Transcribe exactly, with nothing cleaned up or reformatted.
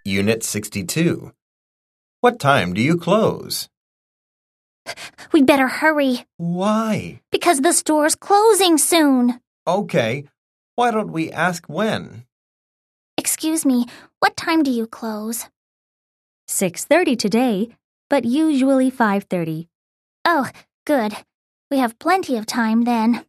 Unit sixty-two. What time do you close? We'd better hurry. Why? Because the store's closing soon. Okay. Why don't we ask when? Excuse me, what time do you close? six thirty today, but usually five thirty. Oh, good. We have plenty of time then.